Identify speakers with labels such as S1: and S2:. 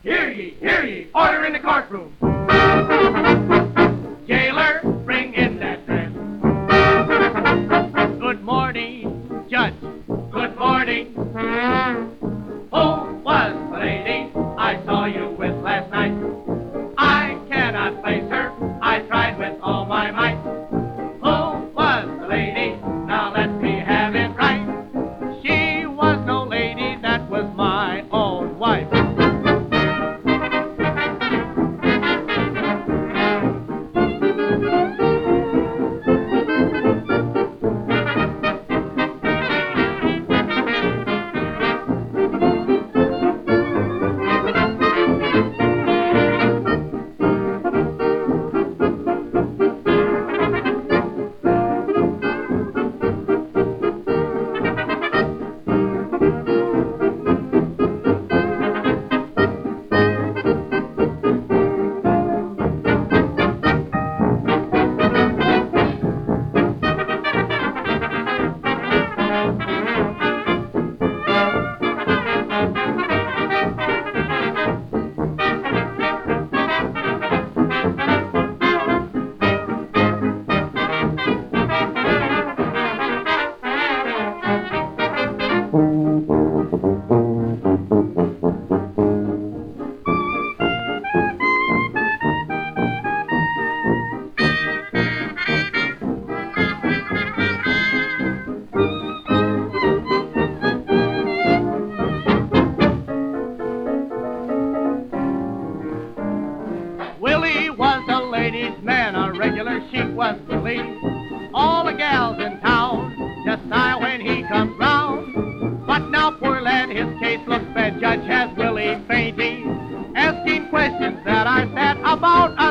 S1: Hear ye, order in the courtroom. Jailer, bring in that tramp. Good morning, Judge. Good morning. Who was the lady I saw you with last night? I cannot place her. I tried with all my might. Who was the lady? Now let me have it right. She was no lady, that was my own wife. Willie was a ladies' man, a regular sheep was Willie. All the gals in town just sigh when he comes round. But now, poor lad, his case looks bad. Judge has Willie fainting, asking questions that I said about